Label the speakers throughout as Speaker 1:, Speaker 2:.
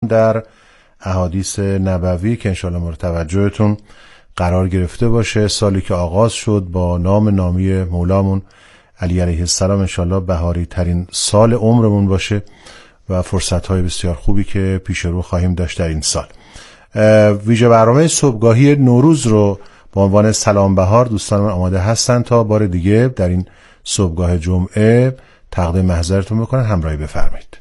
Speaker 1: در احادیث نبوی که انشاءالله مورد توجهتون قرار گرفته باشه. سالی که آغاز شد با نام نامی مولامون علی علیه السلام انشاءالله بهاری ترین سال عمرمون باشه و فرصت‌های بسیار خوبی که پیش رو خواهیم داشت در این سال. ویژه برنامه صبحگاهی نوروز رو با عنوان سلام بهار دوستان من آماده هستن تا بار دیگه در این صبحگاه جمعه تقدیم محضرتون بکنن. همراهی بفرمایید.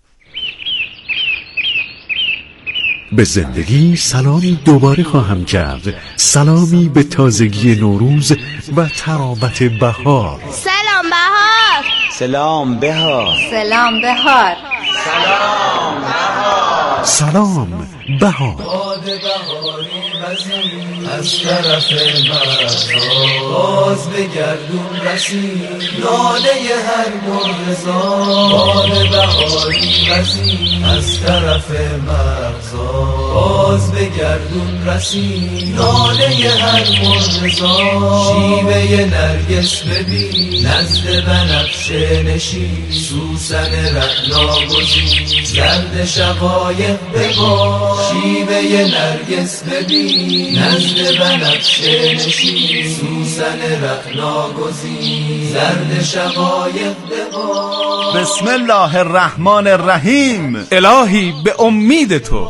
Speaker 2: به زندگی سلامی دوباره خواهم کرد، سلامی به تازگی نوروز و ترابط بهار.
Speaker 3: سلام بهار،
Speaker 4: سلام بهار،
Speaker 3: سلام بهار،
Speaker 4: سلام بهار،
Speaker 2: سلام بهار.
Speaker 5: باد بهاری وزید از طرف مرزا، باز به گردون رسید ناله هر مرغزا. باد بهاری وزید از طرف مرزا، باز به گردون رسید ناله هر مرغزا. شیوه نرگس ببین نزد بنفشه نشین، سوسن رعنا گزید زرد شقایق ببار. شیوه نرگس ببین نزد بنفشه نشین، سوسن رعنا گزید زرد شقایق ببار.
Speaker 6: بسم الله الرحمن الرحیم. الهی به امید تو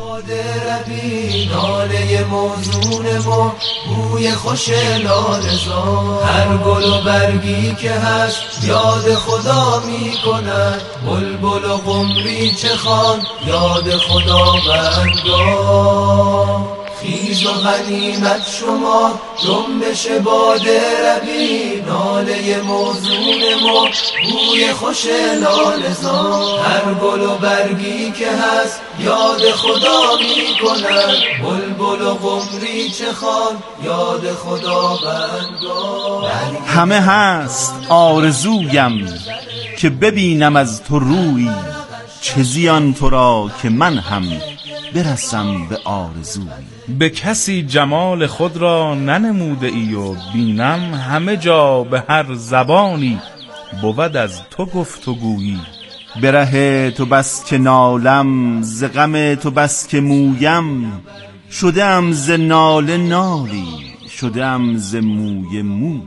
Speaker 5: ناله موزون ما بوی خوش لاله‌زار. هر گل و برگی که هست یاد خدا می کند، بلبل و قمری چه خوان یاد خدا بندگاه. خیز و غنیمت شما جنبش باده ربی، ناله موزون ما بوی خوش لاله‌زار. هر گل و برگی که هست یاد خدا می کند، بلبل و قمری چه خوان یاد خدا بندگاه.
Speaker 6: همه هست آرزویم که ببینم از تو رویی، چه زیان تو را که من هم برسم به آرزویی. به کسی جمال خود را ننموده ای و بینم همه جا به هر زبانی بود از تو گفتگویی. به ره تو بس که نالم ز غم تو بس که مویم، شده‌ام ز ناله نالی شده‌ام ز موی موی.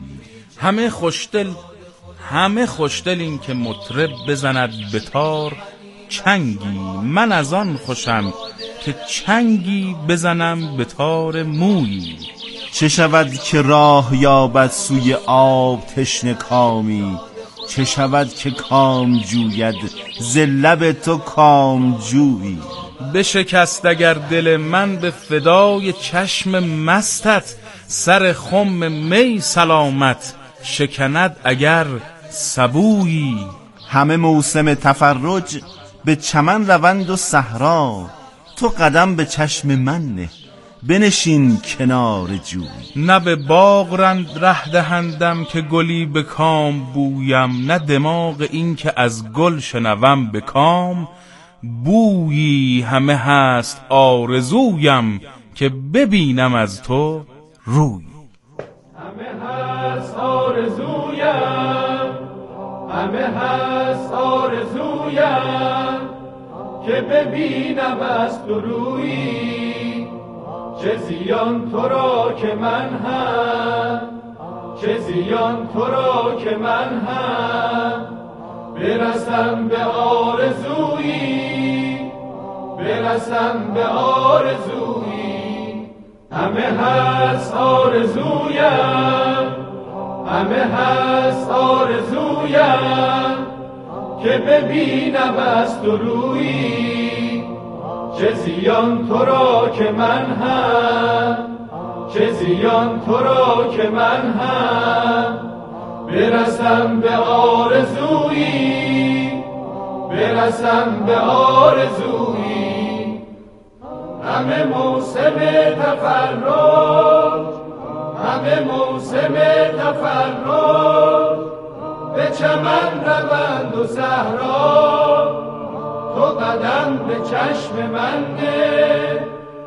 Speaker 6: همه خوشدل این که مطرب بزند به تار چنگی، من از آن خوشم که چنگی بزنم به تار مویی. چه شود که راه یابد سوی آب تشنه کامی، چه شود که کام جوید ز لب تو کام جویی. بشکست اگر دل من به فدای چشم مستت، سر خم می سلامت شکند اگر سبویی. همه موسم تفرج به چمن روند و صحرا، تو قدم به چشم من نه بنشین کنار جوی. نه به باغ ره دهندم که گلی به کام بویم، نه دماغ این که از گل شنوم به کام بویی. همه هست آرزویم که ببینم از تو روی.
Speaker 5: همه هست آرزویم، همه هست آرزویم که ببینم از تو رویی. چه زیان تو را که من هم، چه زیان تو را که من هم برسم به آرزویی، برسم به آرزویی. همه هست آرزویم، همه هست آرزویم که ببینم از تو رویی. چه زیان تو را که من هم، چه زیان تو را که من هم برسم به آرزویی، برسم به آرزویی. همه موسم تفرج، همه موسم تفرج به چمن روند و صحرا، تو قدم به چشم من نه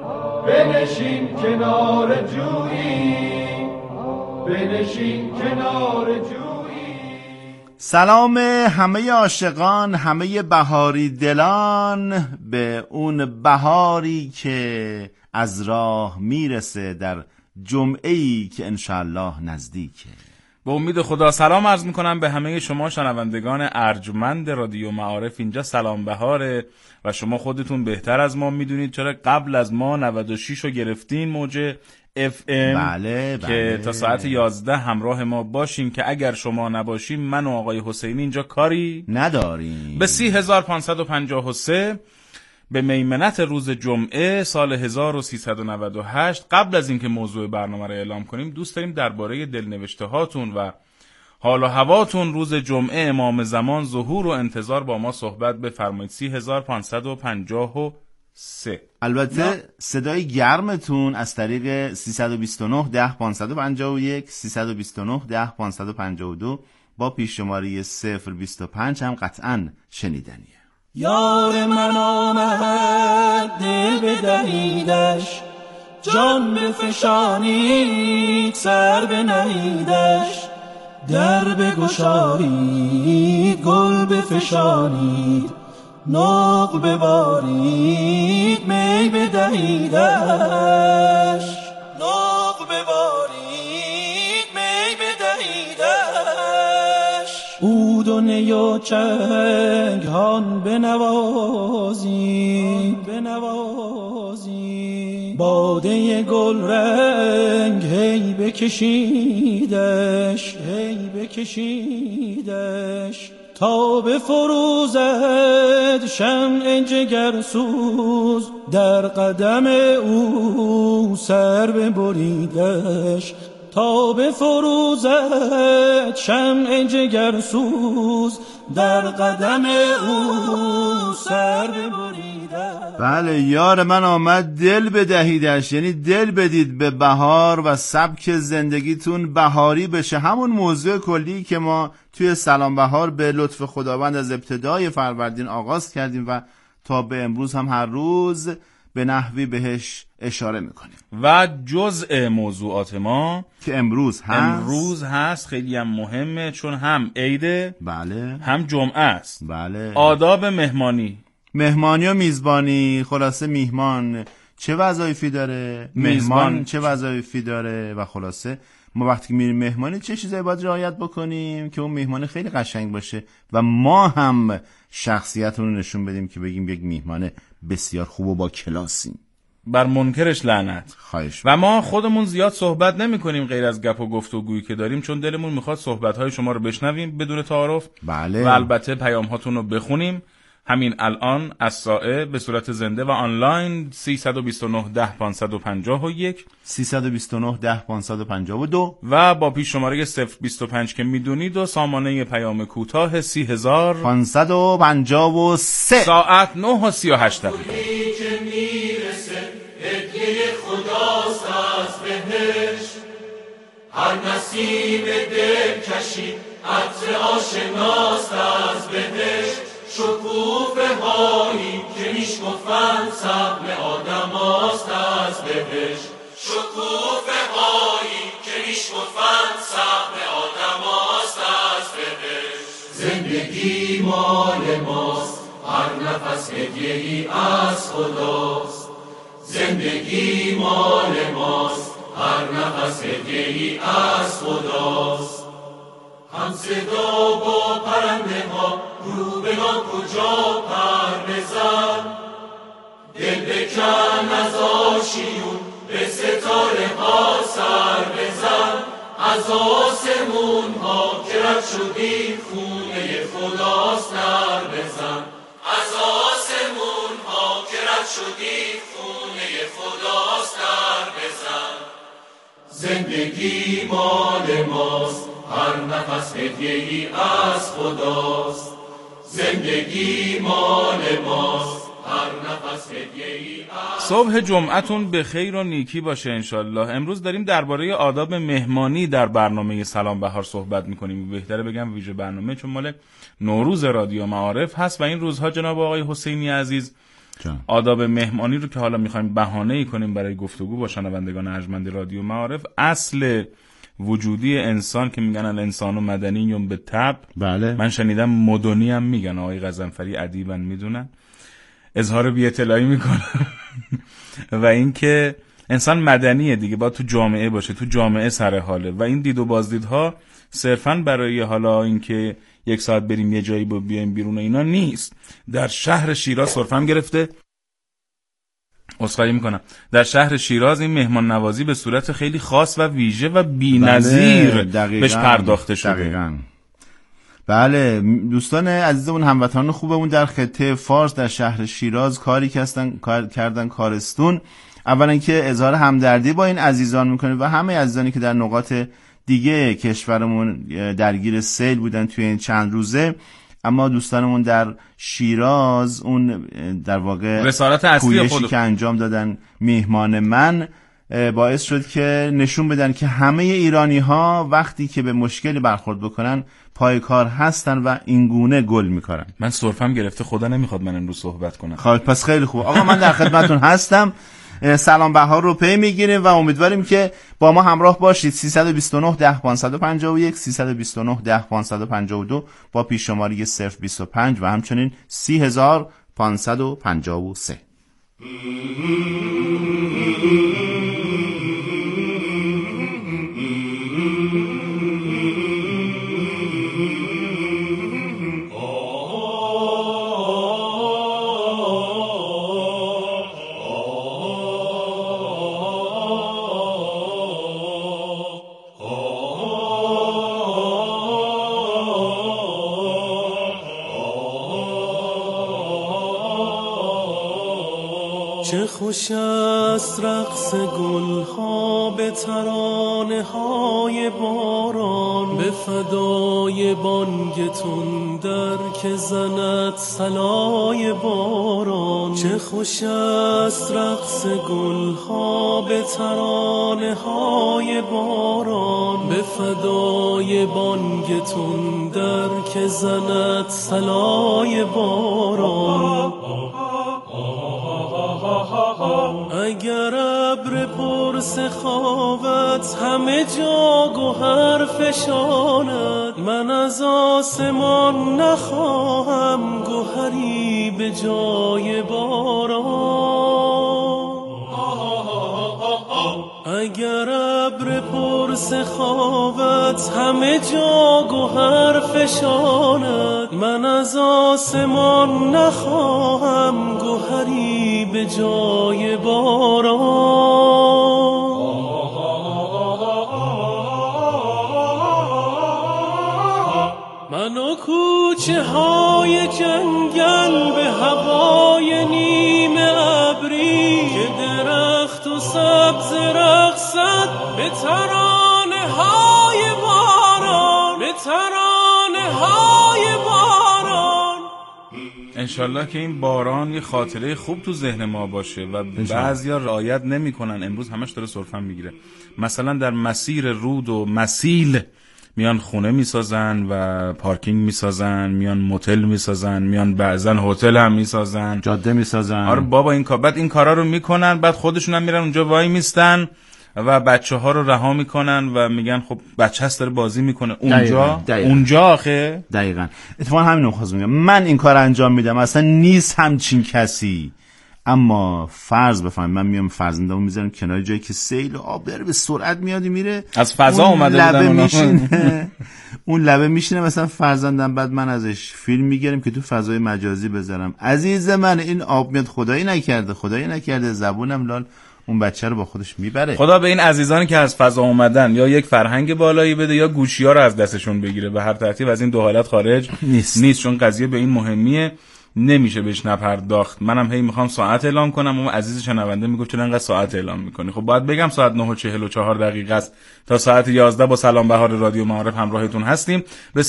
Speaker 5: بنشین کنار جویی، بنشین کنار جویی.
Speaker 1: سلام همه عاشقان، همه بهاری دلان به اون بهاری که از راه میرسه در جمعه‌ای که انشالله نزدیکه.
Speaker 6: به امید خدا سلام عرض میکنم به همه شما شنوندگان ارجمند رادیو معارف. اینجا سلام بهاره و شما خودتون بهتر از ما میدونید چرا قبل از ما 96 رو گرفتین موج FM.
Speaker 1: بله.
Speaker 6: که تا ساعت 11 همراه ما باشین که اگر شما نباشیم من و آقای حسینی اینجا کاری
Speaker 1: نداریم.
Speaker 6: به 30553 به میمنت روز جمعه سال 1398 قبل از اینکه موضوع برنامه رو اعلام کنیم دوست داریم درباره دلنوشته هاتون و حال و هواتون روز جمعه امام زمان ظهور و انتظار با ما صحبت بفرمایید. 30553.
Speaker 1: البته صدای گرمتون از طریق 329 10 551 329 10 552 با پیش شماره 025 هم قطعاً شنیدنیه.
Speaker 5: یار من آمد دل بدهیدش، جان بفشانید سر بنهیدش، در بگشارید گل بفشانید، نقل ببارید می بدهیدش، نقل ببارید می بدهیدش. عود و نی و چنگ هان بنوازید، باده گل رنگ هی بکشیدش، تا بفروزد شمع جگرسوز، در قدم او سر ببریدش، تا بفروزد شمع جگرسوز، در قدم او سر ببریدش.
Speaker 1: بله، یار من آمد دل بدهیدش، یعنی دل بدید به بهار و سبک زندگیتون بهاری بشه. همون موضوع کلی که ما توی سلام بهار به لطف خداوند از ابتدای فروردین آغاز کردیم و تا به امروز هم هر روز به نحوی بهش اشاره میکنیم.
Speaker 6: و جزء موضوعات ما
Speaker 1: که امروز
Speaker 6: هست خیلی هم مهمه چون هم عیده،
Speaker 1: بله،
Speaker 6: هم جمعه است.
Speaker 1: بله.
Speaker 6: آداب مهمانی
Speaker 1: و میزبانی. خلاصه میهمان چه وظایفی داره، میزبان چه وظایفی داره و خلاصه ما وقتی میریم مهمانی چه چیزایی باید رعایت بکنیم که اون مهمان خیلی قشنگ باشه و ما هم شخصیتمون رو نشون بدیم که بگیم یک میهمان بسیار خوب و با کلاسیم.
Speaker 6: بر منکرش لعنت.
Speaker 1: خواهش.
Speaker 6: و ما خودمون زیاد صحبت نمی کنیم غیر از گپ و گفتگویی که داریم، چون دلمون میخواد صحبت‌های شما رو بشنویم بدون تعارف.
Speaker 1: بله.
Speaker 6: و البته پیام هاتون رو بخونیم همین الان از سائه به صورت زنده و آنلاین 329 10 551
Speaker 1: 329 10 552
Speaker 6: و با پیش شماره 025 که میدونید و سامانه پیام کوتاه
Speaker 1: 30553.
Speaker 6: ساعت 9:38 دقیقه.
Speaker 5: که میرسه هدیه خداست از بهشت، هر نسیم دل کشید عطر آشناست از بهشت، شکوفه هایی که میشکفند صبر آدم هاست از بهشت، شکوفه هایی که میشکفند صبر آدم هاست از بهشت. زندگی مال ماست، هر نفس هدیه‌ای از خداست، زندگی مال ماست، هر نفس هدیه‌ای از خداست. هم صدا با پرنده ها روبه‌ها کجا پر بزن، دل بکن از آشیون به ستاره ها سر بزن، از آسمون ها که رد شدی خونه خداست در بزن، از آسمون ها که رد شدی خونه خداست در بزن. زندگی مال ماست، هر نفس هدیه‌ای از خداست، زندگی مال ماست، هر نفس هدیه‌ای از.
Speaker 6: صبح جمعتون به خیر و نیکی باشه انشالله. امروز داریم درباره آداب مهمانی در برنامه سلام بهار صحبت میکنیم. بهتره بگم ویژه برنامه چون مال نوروز رادیو معارف هست و این روزها جناب آقای حسینی عزیز آداب مهمانی رو که حالا میخوایم بهانه‌ای کنیم برای گفتگو با شنوندگان ارجمند رادیو معارف، اصل وجودی انسان که میگن الانسان و مدنیون به طبع.
Speaker 7: بله.
Speaker 6: من شنیدم مدنی هم میگن، آقای غضنفری ادیبن میدونن، اظهار بی اطلاعی میکنن و اینکه انسان مدنیه دیگه، باید تو جامعه باشه، تو جامعه سر حاله و این دید و بازدیدها صرفاً برای حالا اینکه یک ساعت بریم یه جایی بیایم بیرون اینا نیست. در شهر شیراز صرفم گرفته، عذرخواهی میکنم، در شهر شیراز این مهمان نوازی به صورت خیلی خاص و ویژه و بی‌نظیر بهش پرداخته شده.
Speaker 7: دقیقاً. بله دوستان عزیزمون، هموطنان خوبمون در خطه فارس در شهر شیراز کاری کردن کارستون. اولا که اظهار همدردی با این عزیزان میکنه و همه عزیزانی که در نقاط دیگه کشورمون درگیر سیل بودن توی این چند روزه، اما دوستانمون در شیراز اون در واقع
Speaker 6: رسالت اصلی خودشون
Speaker 7: که انجام دادن میهمان من باعث شد که نشون بدن که همه ایرانی ها وقتی که به مشکلی برخورد بکنن پای کار هستن و اینگونه گل میکنن.
Speaker 6: من سرفم گرفته، خدا نمیخواد من امروز صحبت کنم.
Speaker 7: خب پس خیلی خوب آقا، من در خدمتون هستم. سلام بهار رو پی میگیریم و امیدواریم که با ما همراه باشید. 329 10 551 329 10 552 با پیش شماره 025 و همچنین 30553.
Speaker 8: چه خوش است رقص گلها به ترانه های باران، به فدای بانگتون در که زند صلای باران. چه خوش است رقص گلها به ترانه های باران، به فدای بانگتون در که زند صلای باران. اگر ابر پر سخاوت همه جا گوهر فشاند، من از آسمان نخواهم گوهری به جای باران. اگر ابر پر سخاوت همه جا گوهر فشاند، من از آسمان نخواهم گوهری به جای باران. من و کوچه های جنگل به هوای نیمه ابری، که درخت و سبز رقصد به ترانه های باران، به ترانه های باران.
Speaker 6: انشالله که این باران یه خاطره خوب تو ذهن ما باشه و بعضیا رعایت نمی‌کنن. امروز همش داره سرفم میگیره. مثلا در مسیر رود و مسیل میان خونه میسازن و پارکینگ میسازن، میان موتل میسازن، میان بعضن هتل هم میسازن،
Speaker 7: جاده میسازن.
Speaker 6: آره بابا این کار، بعد این کارا رو میکنن، بعد خودشون هم میرن اونجا وای میستن و بچه‌ها رو رها میکنن و میگن خب بچه هست داره بازی میکنه اونجا.
Speaker 7: دقیقاً.
Speaker 6: اونجا آخه
Speaker 7: دقیقاً اتفاقا همینو خواستم بگم. من این کار انجام میدم، اصلا نیست همچین کسی، اما فرض بفرمایید من میام فرزندامو میذارم کنار جایی که سیل و آب داره به سرعت میاد میره،
Speaker 6: از فضا اومده بودن
Speaker 7: میشینه اون لبه میشینه مثلا فرزندم، بعد من ازش فیلم میگیرم که تو فضای مجازی بذارم. عزیز من این آب میاد، خدایی نکرده زبونم لال اون بچه رو با خودش میبره.
Speaker 6: خدا به این عزیزانی که از فضا اومدن یا یک فرهنگ بالایی بده یا گوشی‌ها رو از دستشون بگیره. به هر ترتیب از این دو حالت خارج نیست چون قضیه به این مهمیه، نمیشه بهش نپرداخت. منم هی میخوام ساعت اعلام کنم، اون عزیز شنونده میگفت چرا انقدر ساعت اعلام میکنی؟ خب باید بگم ساعت 9:44 است. تا ساعت 11 با سلام بهار رادیو معارف همراهتون هستیم. به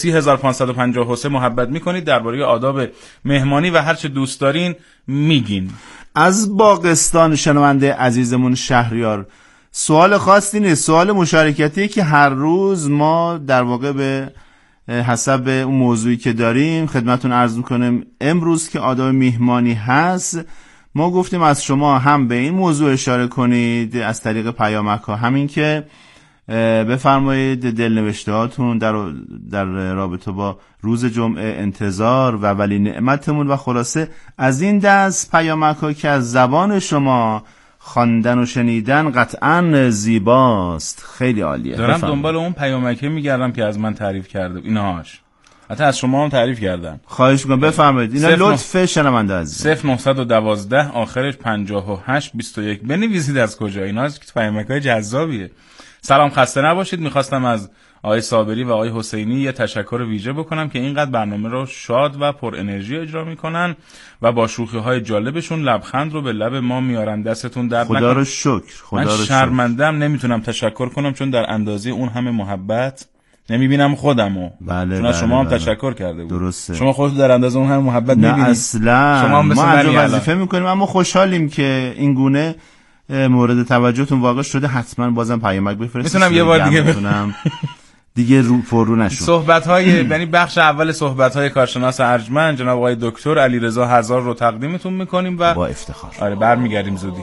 Speaker 6: 30553 محبت میکنید، درباره آداب مهمانی و هر چه دوست دارین میگین.
Speaker 7: از باغستان شنونده عزیزمون شهریار سوال خاصی نیست، سوال مشارکتی که هر روز ما در واقع به حسب اون موضوعی که داریم خدمتون عرض میکنیم. امروز که آداب میهمانی هست، ما گفتیم از شما هم به این موضوع اشاره کنید از طریق پیامک ها، همین که بفرمایید دلنوشته هاتون در رابطه با روز جمعه، انتظار و ولی نعمتمون و خلاصه از این دست پیامک ها که از زبان شما خواندن و شنیدن قطعا زیباست. خیلی عالیه.
Speaker 6: دارم دنبال اون پیامکه میگردم که از من تعریف کرده اینهاش، حتی از شما هم تعریف کردن.
Speaker 7: خواهش میکنم بفرمایید. اینا لطف شنونده عزیز.
Speaker 6: 0912 آخرش 5821 بنویسید از کجا. اینا پیامکای جذابیه. سلام، خسته نباشید. میخواستم از آقای صابری و آقای حسینی یه تشکر ویژه بکنم که اینقدر برنامه رو شاد و پر انرژی اجرا میکنن و با شوخی های جالبشون لبخند رو به لب ما میارن. دستتون درد نکنه.
Speaker 7: خدا رو شکر.
Speaker 6: من شرمندم نمیتونم تشکر کنم چون در اندازه اون همه محبت نمیبینم خودمو.
Speaker 7: بله
Speaker 6: چون شما هم تشکر کرده بود.
Speaker 7: درسته.
Speaker 6: شما خودت در اندازه اون همه محبت
Speaker 7: نمیبینید. نه اصلا.
Speaker 6: شما هم
Speaker 7: ما از وظیفه میکنیم، اما خوشحالیم که این گونه مورد توجهتون واقع شده. حتما بازم پیامک بفرستید.
Speaker 6: میتونم یه بار دیگه
Speaker 7: دیگه فرو نشون.
Speaker 6: صحبت‌های یعنی بخش اول صحبت‌های کارشناس ارجمند جناب آقای دکتر علیرضا هزار رو تقدیمتون می‌کنیم و
Speaker 7: با افتخار.
Speaker 6: آره برمیگردیم زودی.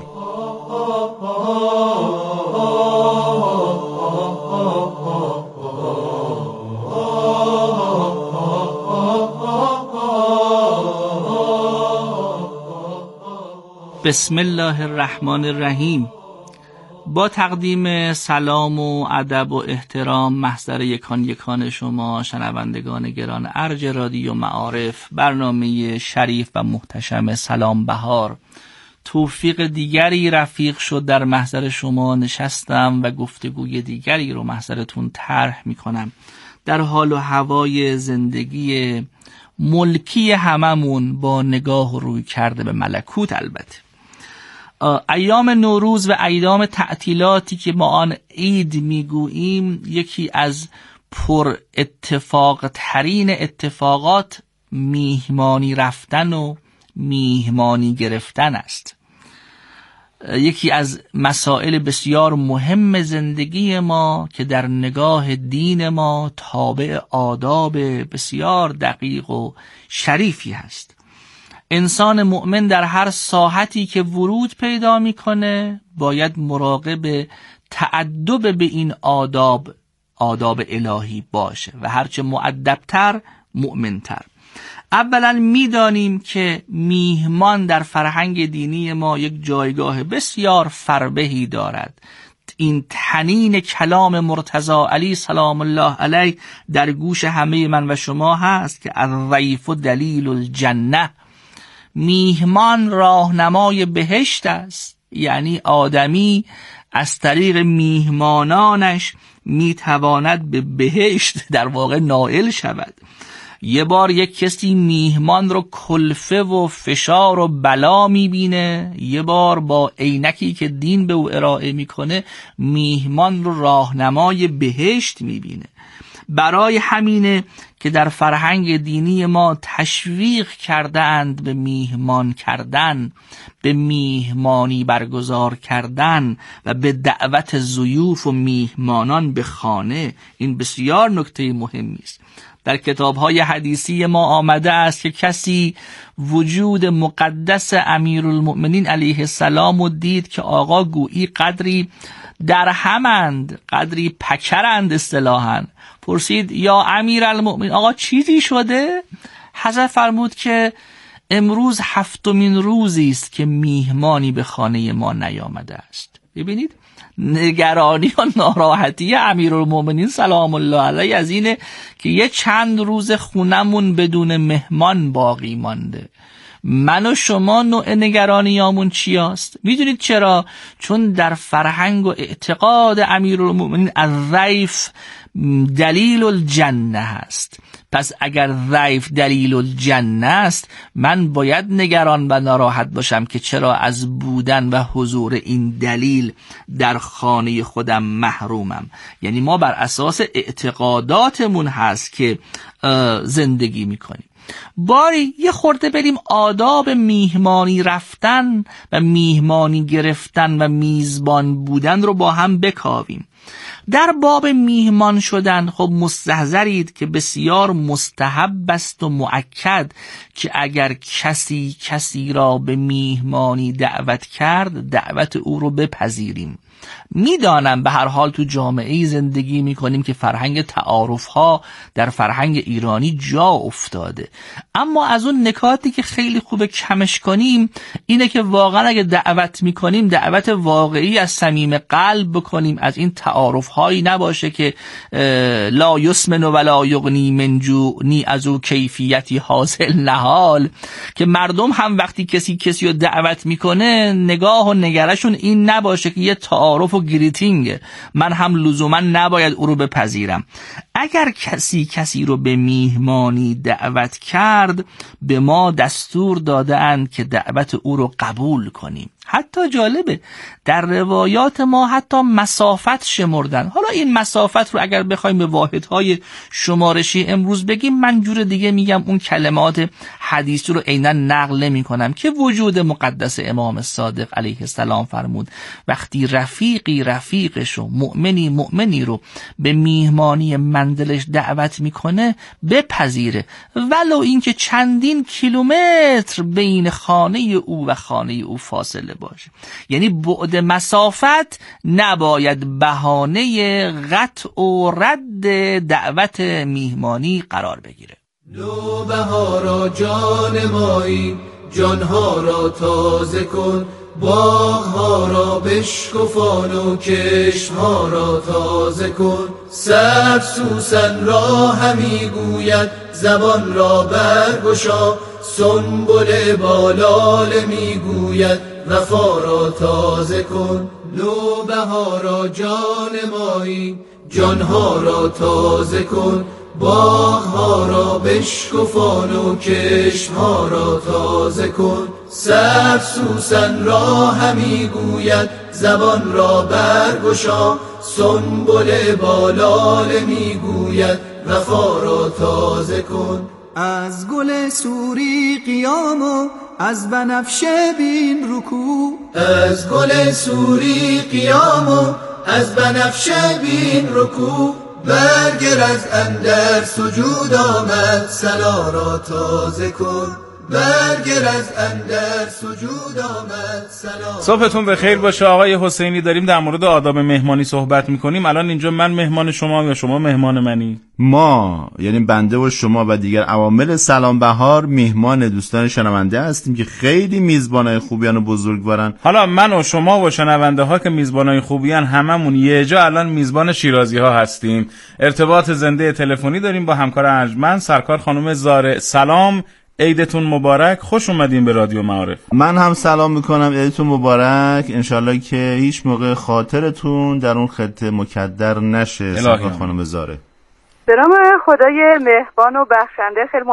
Speaker 9: بسم الله الرحمن الرحیم. با تقدیم سلام و ادب و احترام محضر یکان شما شنوندگان گران ارج رادیو معارف، برنامه شریف و محتشم سلام بهار، توفیق دیگری رفیق شد در محضر شما نشستم و گفتگوی دیگری رو محضرتون طرح میکنم در حال و هوای زندگی ملکی هممون با نگاه و روی کرده به ملکوت. البته ایام نوروز و ایام تعطیلاتی که ما آن عید میگوییم یکی از پر اتفاق ترین اتفاقات میهمانی رفتن و میهمانی گرفتن است. یکی از مسائل بسیار مهم زندگی ما که در نگاه دین ما تابع آداب بسیار دقیق و شریفی هست. انسان مؤمن در هر ساحتی که ورود پیدا میکنه باید مراقب تأدب به این آداب الهی باشه و هرچه مؤدبتر مؤمنتر. اولا میدانیم که میهمان در فرهنگ دینی ما یک جایگاه بسیار فربهی دارد. این تنین کلام مرتضی علی سلام الله علیه در گوش همه من و شما هست که الضیف دلیل الجنه، میهمان راهنمای بهشت است. یعنی آدمی از طریق میهمانانش میتواند به بهشت در واقع نائل شود. یه بار یک کسی میهمان رو کلفه و فشار و بلا میبینه، یه بار با عینکی که دین به او ارائه میکنه میهمان رو راهنمای بهشت میبینه. برای همینه که در فرهنگ دینی ما تشویق کردند به میهمان کردن، به میهمانی برگزار کردن و به دعوت ضیوف و میهمانان به خانه. این بسیار نکته مهمی است. در کتاب‌های حدیثی ما آمده است که کسی وجود مقدس امیرالمؤمنین علیه السلام و دید که آقا گویی قدری در همند، قدری پکرند اصطلاحاً. پرسید یا امیرالمؤمنین آقا چیزی شده؟ حضرت فرمود که امروز 7مین روزی است که میهمانی به خانه ما نیامده است. ببینید نگرانی و ناراحتی امیرالمؤمنین سلام الله علیه از اینه که یه چند روز خونمون بدون مهمان باقی مانده. من و شما نوع نگرانیامون چی است؟ میدونید چرا؟ چون در فرهنگ و اعتقاد امیرالمؤمنین الضیف دلیل الجنه هست. پس اگر ضیف دلیل الجنه است، من باید نگران و ناراحت باشم که چرا از بودن و حضور این دلیل در خانه خودم محرومم. یعنی ما بر اساس اعتقاداتمون هست که زندگی میکنیم. باری یه خورده بریم آداب میهمانی رفتن و میهمانی گرفتن و میزبان بودن رو با هم بکاویم. در باب میهمان شدن خب مستحضرید که بسیار مستحب است و مؤکد که اگر کسی را به میهمانی دعوت کرد دعوت او رو بپذیریم. میدانم به هر حال تو جامعه زندگی میکنیم که فرهنگ تعارف ها در فرهنگ ایرانی جا افتاده، اما از اون نکاتی که خیلی خوبه کمش کنیم اینه که واقعا اگه دعوت میکنیم دعوت واقعی از صمیم قلب بکنیم، از این تعارف هایی نباشه که لا یسمن ولا یغنی من جوع، نی از او کیفیتی حاصل نهال، که مردم هم وقتی کسی رو دعوت میکنه نگاه و نگرشون این نباشه که یه تعارف و گریتینگ من هم لزوما نباید او رو بپذیرم. اگر کسی رو به میهمانی دعوت کرد به ما دستور داده اند که دعوت او رو قبول کنیم. حتی جالبه در روایات ما حتی مسافت شمردن. حالا این مسافت رو اگر بخوایم به واحدهای شمارشی امروز بگیم من جور دیگه میگم، اون کلمات حدیثی رو عیناً نقل نمی کنم که وجود مقدس امام صادق علیه السلام فرمود وقتی رفیقشو مؤمنی رو به میهمانی منزلش دعوت میکنه بپذیره، ولو اینکه چندین کیلومتر بین خانه او و خانه او فاصله باشه. یعنی بعد مسافت نباید بهانه قطع و رد دعوت میهمانی قرار بگیره.
Speaker 5: نوبهارا جان مایی، جانها را تازه کن، باغها را بشکفان و کشمها را تازه کن. سبز سوسن را همی گوید زبان را برگشا، سنبل بالاله می گوید وفا را تازه کن. نوبهارا جان مایی، جانها را تازه کن، باغها را بشکفان و کشمها را تازه کن. سبز سوسن را همی گوید زبان را برگشا، سنبل بالاله می گوید وفا را تازه کن.
Speaker 10: از گل سوری قیام و از بنفشه بین رکوع،
Speaker 5: از گل سوری قیام و از بنفشه بین رکوع. برگر از اندر سجود آمد سلا را تازه کن، برگر از اندر سجود آمد سلا.
Speaker 6: صبحتون بخیر باشه آقای حسینی. داریم در مورد آداب مهمانی صحبت میکنیم. الان اینجا من مهمان شما یا شما مهمان منی؟
Speaker 7: ما یعنی بنده و شما و دیگر عوامل سلام بهار میهمان دوستان شنونده هستیم که خیلی میزبانای خوبیان و بزرگوارن.
Speaker 6: حالا من و شما و شنونده ها که میزبانای خوبیان هممون یه جا الان میزبان شیرازی ها هستیم. ارتباط زنده تلفنی داریم با همکار ارجمند سرکار خانم زاره. سلام، عیدتون مبارک، خوش اومدین به رادیو معارف.
Speaker 7: من هم سلام میکنم، عیدتون مبارک. انشالله که هیچ موقع خاطرتون در اون خطه مکدر نشه. سرکار خانم زاره.
Speaker 11: به نام خدای مهربان و بخشنده خیلی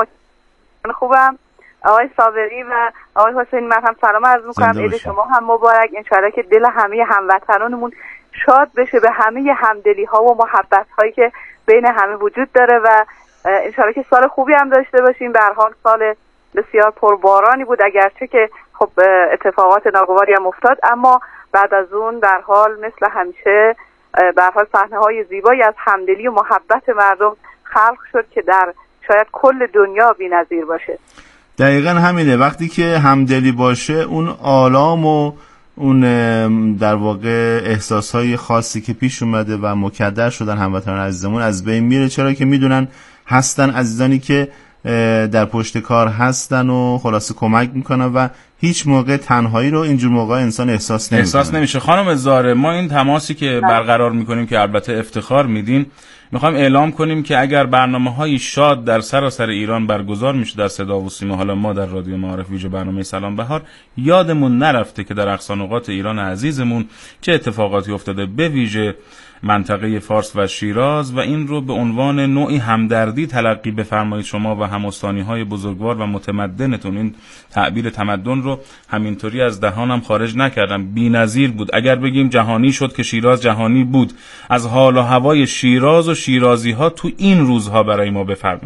Speaker 11: خوبم. آقای صابری و آقای حسینی من هم سلام عرض میکنم. عید شما هم مبارک. انشالله که دل همه هموطنانمون شاد بشه به همه همدلی ها و محبت هایی که بین همه وجود داره و انشالله که سال خوبی هم داشته باشیم. به هر حال سال بسیار پربارانی بود، اگرچه که خب اتفاقات ناگواری هم افتاد، اما بعد از اون به هر حال مثل همیشه به هر حال صحنه‌های زیبایی از همدلی و محبت مردم خلق شد که در شاید کل دنیا بی‌نظیر باشه.
Speaker 7: دقیقاً همینه، وقتی که همدلی باشه اون آلام و اون در واقع احساسهای خاصی که پیش اومده و مکدر شدن هموطنان عزیزمون از بین میره، چرا که میدونن هستن عزیزانی که در پشت کار هستن و خلاصه کمک میکنن و هیچ موقع تنهایی رو اینجور موقع انسان احساس
Speaker 6: نمیشه. خانم زاره، ما این تماسی که برقرار میکنیم که البته افتخار میدین، میخوایم اعلام کنیم که اگر برنامه‌های شاد در سراسر ایران برگزار میشه در صدا و سیما، حالا ما در رادیو معارف ویژه برنامه سلام بهار، یادمون نرفته که در اقصا نقاط ایران عزیزمون چه اتفاقاتی افتاده، به ویژه منطقه فارس و شیراز، و این رو به عنوان نوعی همدردی تلقی بفرمایید شما و هم‌استانی‌های بزرگوار و متمدنتون. این تعبیر تمدن رو همینطوری از دهانم خارج نکردم، بی‌نظیر بود. اگر بگیم جهانی شد که شیراز جهانی بود. از حال و هوای شیراز و شیرازی‌ها تو این روزها برای ما بفرمایید.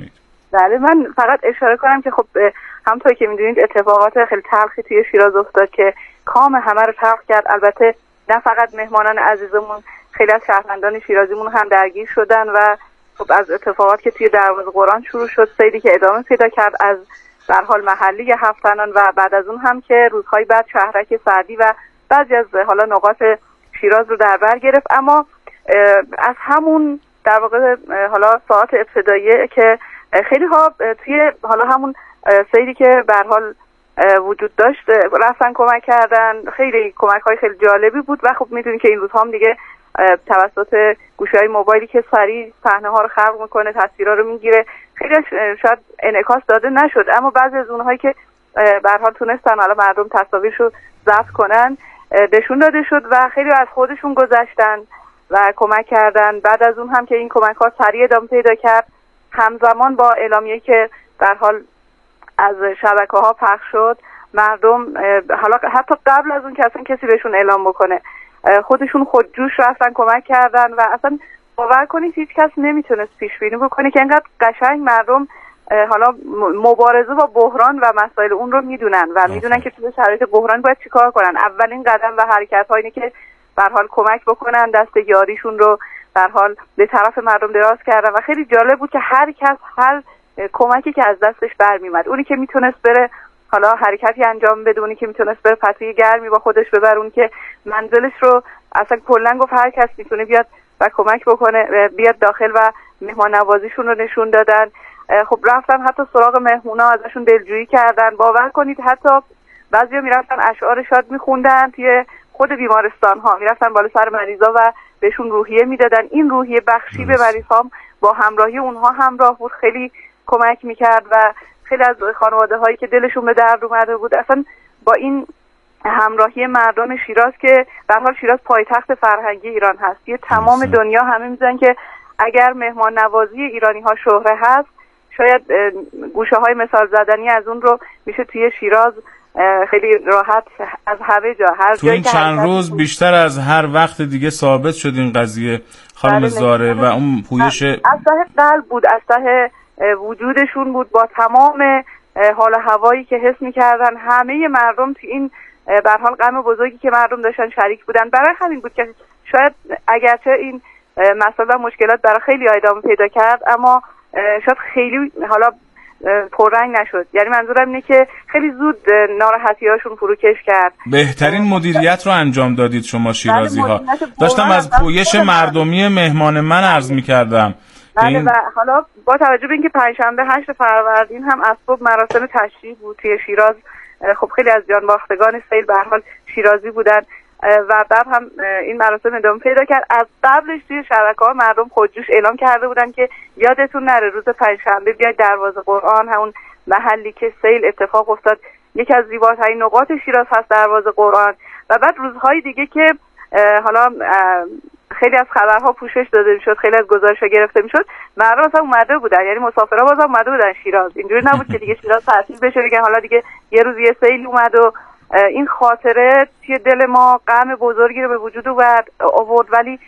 Speaker 11: بله، من فقط اشاره کنم که خب همونطور که میدونید اتفاقات خیلی تلخی توی شیراز افتاد که کام همه رو تلخ کرد. البته نه فقط مهمانان عزیزمون، خیلی از شهروندان شیرازیمون هم درگیر شدن و خب از اتفاقات که توی دروازه قرآن شروع شد، سیلی که ادامه پیدا کرد از در حال محلی هفتنان و بعد از اون هم که روزهای بعد شهرک سعدی و بعضی از حالا نقاط شیراز رو در بر گرفت. اما از همون در واقع حالا ساعات ابتداییه که خیلی ها توی حالا همون سیلی که به هر حال وجود داشت رفتن کمک کردن. خیلی کمک های خیلی جالبی بود و خب میدونید که این روزها هم دیگه توسط گوشی‌های موبایلی که سریع صحنه ها رو خلق میکنه، تصویرها رو میگیره، خیلی شاید انعکاس داده نشد، اما بعضی از اونهایی که به هر حال تونستن حالا مردم تصاویرشو ضبط کنن نشون داده شد و خیلی از خودشون گذشتن و کمک کردن. بعد از اون هم که این کمک ها سریع ادامه پیدا کرد، همزمان با اعلامیه که در حال از شبکه‌ها پخش شد، مردم حالا حتی قبل از اون که اصلا کسی بهشون اعلام بکنه خودشون خودجوش رفتن کمک کردن و اصلا باور کنید هیچ کس نمیتونست پیش بینی بکنه که اینقدر قشنگ مردم حالا مبارزه با بحران و مسائل اون رو میدونن و میدونن که توی شرایط بحران باید چیکار کنن. اولین قدم و حرکت هایی که به هر حال کمک بکنن، دست یاریشون رو به هر حال به طرف مردم دراز کردن و خیلی جالب بود که هر کس هر کمکی که از دستش برمیومد، اونی که میتونست بره حالا حرکتی انجام بده، اونی که میتونست بره پتوی گرمی با خودش ببره، اون که منزلش رو اصلا کلا گفت هر کس میتونه بیاد و کمک بکنه بیاد داخل و مهمان نوازیشون رو نشون دادن. خب رفتن حتی سراغ مهمونا ازشون دلجویی کردن. باور کنید حتی بعضیا میرفتن اشعار شاد میخوندن توی خود بیمارستان ها، میرفتن بالا سر مریضا و بهشون روحیه میدادن. این روحیه بخشی به مریضام با همراهی اونها همراه بود، خیلی کمک میکرد و خیلی از خانواده هایی که دلشون به درد اومده بود اصلا با این همراهی مردم شیراز که در حال شیراز پایتخت فرهنگی ایران هست، یه تمام دنیا همه میزن که اگر مهمان نوازی ایرانی ها شهره هست، شاید گوشه های مثال زدنی از اون رو میشه توی شیراز خیلی راحت از همه جا هر
Speaker 6: تو این چند روز بیشتر از هر وقت دیگه ثابت شد این قضیه خانم زاره و اون پویش
Speaker 11: از ته قلب بود، از ته وجودشون بود، با تمام حال هوایی که حس می‌کردن همه مردم تو این به هر حال غم بزرگی که مردم داشتن شریک بودن. برای همین بود که شاید اگرچه این مسائل و مشکلات برای خیلی ادامه پیدا کرد اما شاید خیلی حالا پررنگ نشد. یعنی منظورم اینه که خیلی زود ناراحتی‌هاشون فروکش کرد.
Speaker 6: بهترین مدیریت رو انجام دادید شما شیرازی‌ها. داشتم از پویش مردمی مهمان من عرض می‌کردم.
Speaker 11: بله و حالا با توجه به اینکه پنجشنبه 8 فروردین هم از صبح مراسم تشییع بود توی شیراز، خب خیلی از جانباختگان سیل به هر حال شیرازی بودن و بعد هم این مراسم ادامه پیدا کرد. از قبلش توی شبکه‌ها مردم خودجوش اعلام کرده بودن که یادتون نره روز پنجشنبه بیاید دروازه قرآن، همون محلی که سیل اتفاق افتاد، یکی از زیباترین نقاط شیراز هست دروازه قرآن. و بعد روزهای دیگه که حالا خیلی از خبرها پوشش داده میشد، خیلی از گزارش‌ها گرفته میشد، مردم اصلا اومده بودن، یعنی مسافرها بازم اومده بودن شیراز. اینجوری نبود که دیگه شیراز تعطیل بشه بگن حالا دیگه یه روز یه سیل اومد و این خاطره توی دل ما غم بزرگی رو به وجود آورد. ولی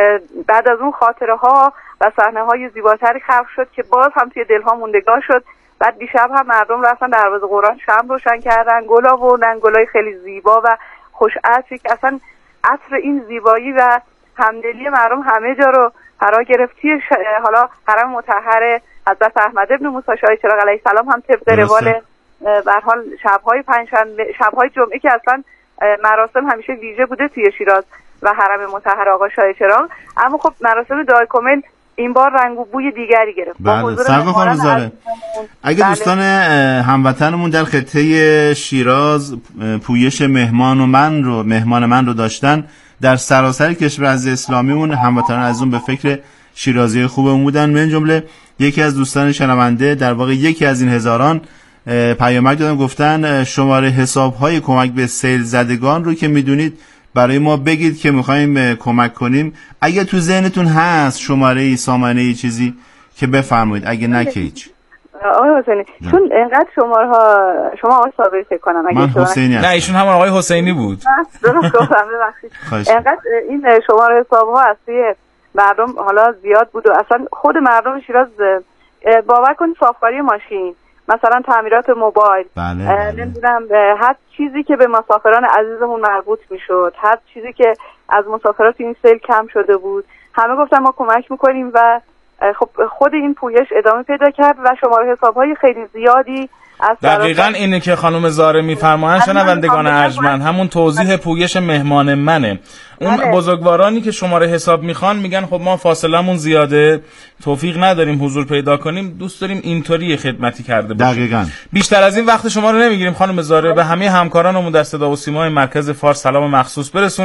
Speaker 11: بعد از اون خاطره ها و صحنه های زیباتری خلق شد که باز هم توی دل ها موندگار شد. بعد دیشب هم مردم رفتن دروازه قرآن شمع روشن کردن، گل آوردن، گلای خیلی زیبا و خوش عطری که اصلا عطر این زیبایی و همدلی مردم همه جا رو فرا گرفتی. حالا حرم مطهر حضرت احمد ابن موسی شاه چراغ علیه السلام هم طبق روال به هر حال شب‌های پنجشنبه، شب‌های جمعه که اصلا مراسم همیشه ویژه بوده توی شیراز و حرم مطهر آقا شاه چراغ، اما خب مراسم دایکومل این بار رنگ و بوی دیگری گرفت.
Speaker 7: بله سرکار خانم زاره، اگه دوستان هموطنمون در خطه شیراز پویش مهمان من رو داشتن، در سراسر کشور عزیز اسلامیمون هموطنان از اون به فکر شیرازی خوبمون بودن. من جمله یکی از دوستان شنونده، در واقع یکی از این هزاران، پیامک دادن گفتن شماره حساب‌های کمک به سیل زدگان رو که میدونید برای ما بگید که می‌خوایم کمک کنیم. اگه تو ذهنتون هست شماره سامانه چیزی که بفرمایید، اگه نه که هیچ.
Speaker 11: آقای حسینی چون اینقدر شما آقای صابری فکر کنم
Speaker 7: من حسینی
Speaker 6: نه ایشون همون آقای حسینی بود.
Speaker 11: درست گفتم ببخشید. اینقدر این شماره حساب‌ها از توی مردم حالا زیاد بود و اصلا خود مردم شیراز باور کنید صافکاری ماشین، مثلا تعمیرات موبایل، نمیدونم هر چیزی که به مسافران عزیزمون مربوط میشد، هر چیزی که از مسافرات این سیل کم شده بود، همه گفتن ما کمک میکنیم و خب خود این پویش ادامه پیدا کرد و شماره حساب‌های خیلی زیادی
Speaker 6: دقیقاً اینه که خانم زاره میفرمایند. شنوندگان ارجمند، همون توضیح پویش مهمان منه. اون بزرگوارانی که شماره حساب میخوان میگن خب ما فاصلمون زیاده، توفیق نداریم حضور پیدا کنیم، دوست داریم اینطوری خدمتی کرده باشیم.
Speaker 7: دقیقاً.
Speaker 6: بیشتر از این وقت شما رو نمیگیریم خانم زاره. به همه همکارانمون در صدا و سیمای مرکز فارس سلام مخصوص برسون.